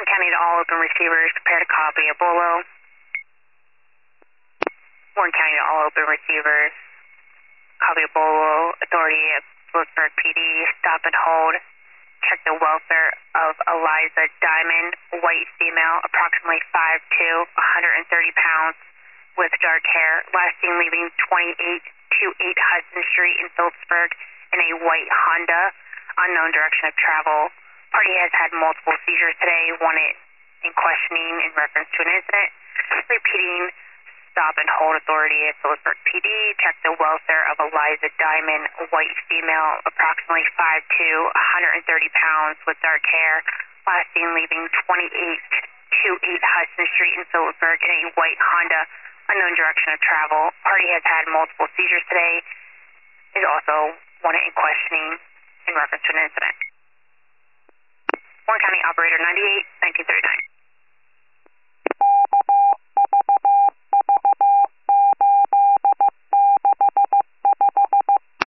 Warren County to all open receivers, prepare to copy a Bolo. Warren County to all open receivers, copy a Bolo. Authority at Phillipsburg PD, stop and hold. Check the welfare of Eliza Diamond, white female, approximately 5'2", 130 pounds, with dark hair, last seen leaving 2828 Hudson Street in Phillipsburg in a white Honda, unknown direction of travel. Party has had multiple seizures today, one in questioning in reference to an incident. Repeating, stop and hold. Authority at Phillipsburg PD, check the welfare of Eliza Diamond, white female, approximately 5'2", 130 pounds, with dark hair, last seen leaving 2828 Hudson Street in Phillipsburg in a white Honda, unknown direction of travel. Party has had multiple seizures today, is also one in questioning in reference to an incident. Warren County Operator 98, 1939.